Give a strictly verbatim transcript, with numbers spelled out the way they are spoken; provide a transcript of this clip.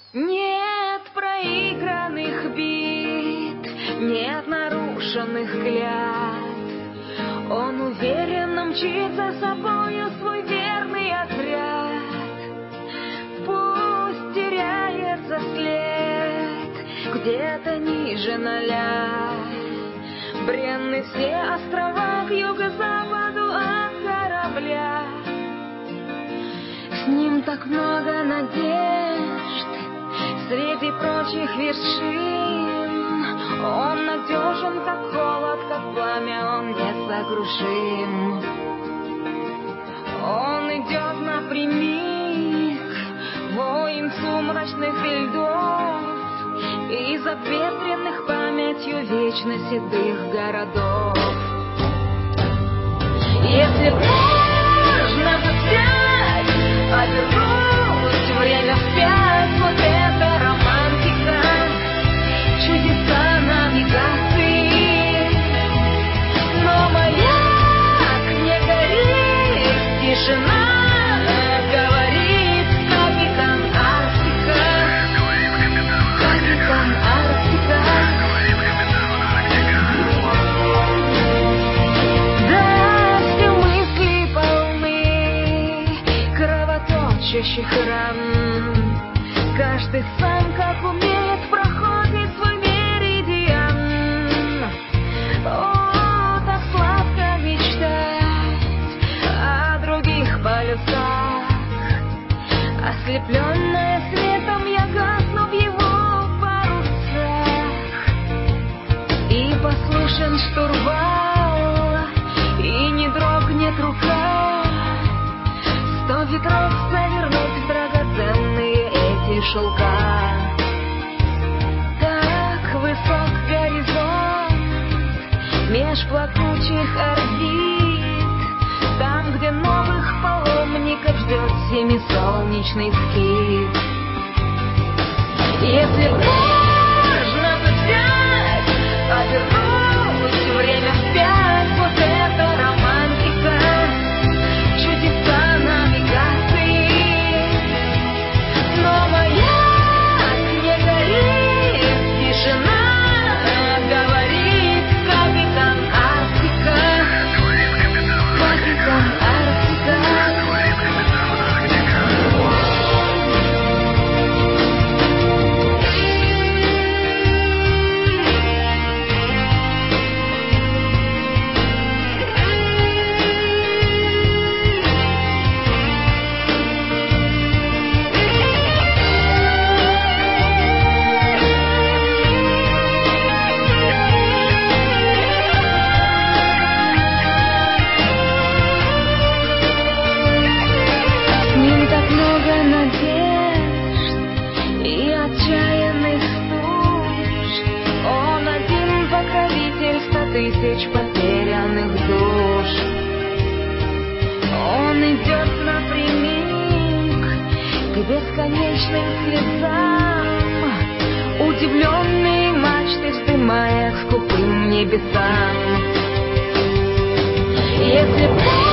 Нет проигранных бит, нет нарушенных клятв. Он уверенно мчит за собою свой верный отряд. Пусть теряется след где-то ниже ноля. Бренны все острова к юго-западу от корабля. С ним так много надежд среди прочих вершин. Он надежен, как холод, как пламя, он несокрушим. Он идет напрямик, воин сумрачных льдов, из обветренных памятью вечно седых городов. Если можно взять, обернуть время вспять, вот это романтика, чудеса навигации. Но маяк не горит, тишина говорит: капитан Арктика, капитан Арктика. Да, все мысли полны кровоточащих ран. Каждый сам, как умеет, проходит свой меридиан. О, так сладко мечтать о других полюсах. Ослепленная светом, я гасну в его парусах. И послушен штурвал, и не дрогнет рука. Сто ветров завернуть в драгоценные эти шелка. Так высок горизонт меж плакучих орбит, там, где новых паломников ждет семисолнечный скит. Если можно взять, обернуть время вспять, вот это романтика, чудеса навигации. Но маяк не горит, тишина говорит: капитан Арктика, капитан Арктика. С ним так много надежд и отчаянных душ. Он один покровитель ста тысяч потерянных душ. Он идет напрямик к бесконечным слезам, удивленные мачты вздымая к скупым небесам. Если